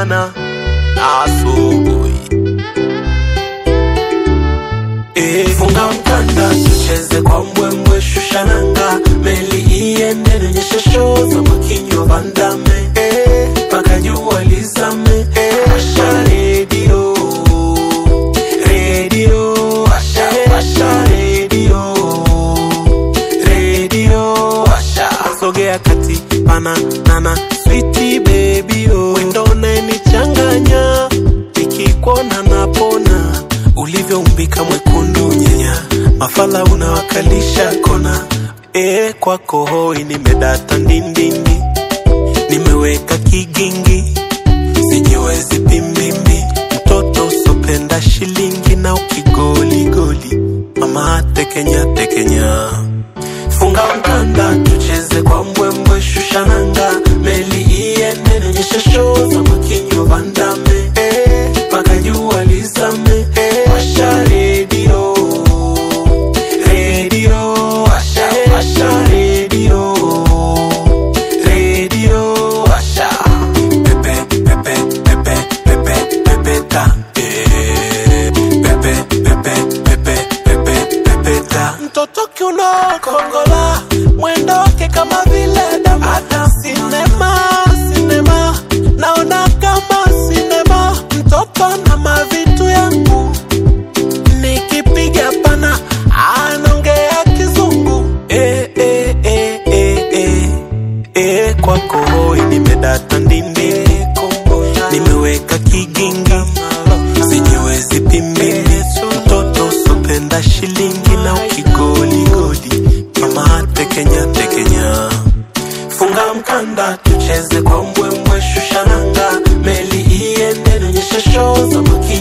pana asubuhi. Funga mkanda tucheze kwa mbwembwe, shusha nanga meli iende, nyesha show za makinyo bandame paka jua lizame. Asha radio, radio, asha radio, radio, asha. Sogea kati pana nana sweetie baby oh, wendo unanichanganya nikikuona napona, ulivyoumbika mwekundu nyenya, mafala unawakalisha kona. Kwako hoi nimedata ndindindi, nimeweka kigingi, sijiwezi pimbimbi, mtoto usopenda shilingi na ukigoli goli, mama tekenya tekenya. Funga mkanda tucheze kwa mbwembwe, shusha nanga meli iende, nyesha show za makinyo bandame paka jua lizame. Asha radio, radio, asha radio, radio, asha. Pepe, pepe, pepe, pepe, pepe ta. Pepe, pepe, pepe, pepe, pepe ta. Mtoto kiuno kongola, mwendo wake kama vile damata. Sinema, sinema, naona kama sinema. Mtoto na mavitu yangu, nikipiga pana anaongea kizungu. Kwako hoi nimedata ndindi, nimeweka kigingi, sijiwezi pimbili, mtoto usopenda shilingi na ukigoli goli, mama tekenya tekenya. Funga mkanda tucheze kwa mbwembwe, shusha nanga meli iende, nyesha show za makinyo